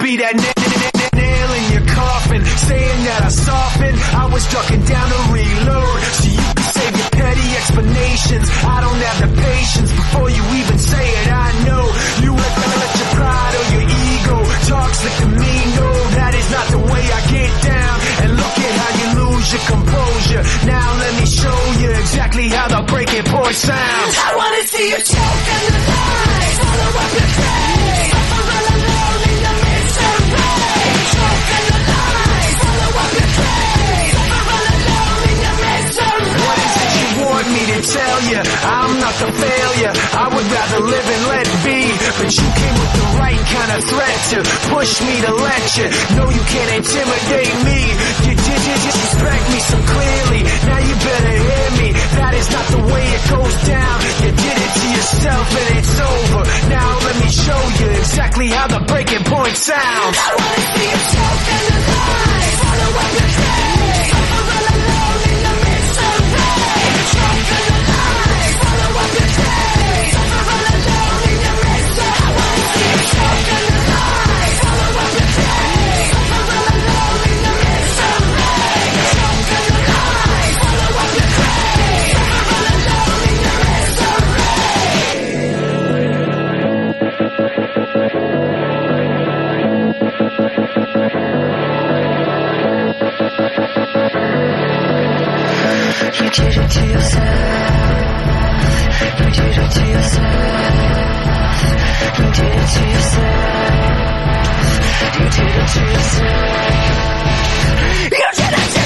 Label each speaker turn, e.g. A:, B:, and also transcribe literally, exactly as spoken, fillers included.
A: be that na- na- na- nail in your coffin, saying that I softened. I was ducking down to reload, so you can save your petty explanations. I don't have the patience before you even say it. I know you let, let your pride or your ego talk slick to me. No, that is not the way I get down. And look at how you lose your composure. Now let me show you exactly how the breaking point sounds.
B: I wanna see you choke in the lies, follow up your face, suffer all alone in the misery. Choke in the lies, follow up your face, suffer all alone in the misery.
A: What is it you want me to tell you? I'm not the failure, I would rather live and let be. But you came with the right kind of threat to push me to let you know you can't intimidate me. You did you disrespect me so clearly, now you better hear me. That is not the way it goes down. You did it to yourself and it's over. Now let me show you exactly how the breaking point sounds.
B: I wanna see you choke in the lies, follow up your face, suffer all alone in the misery. Choke in the lies, follow up your face, suffer all alone in the misery. I wanna see you choke in the lies, follow up your face, suffer all alone in the misery. Choke in the lies, follow up your face, suffer all alone in the
C: You did it to yourself. You did it to yourself. You did it to yourself. You did it to yourself.
B: You did it to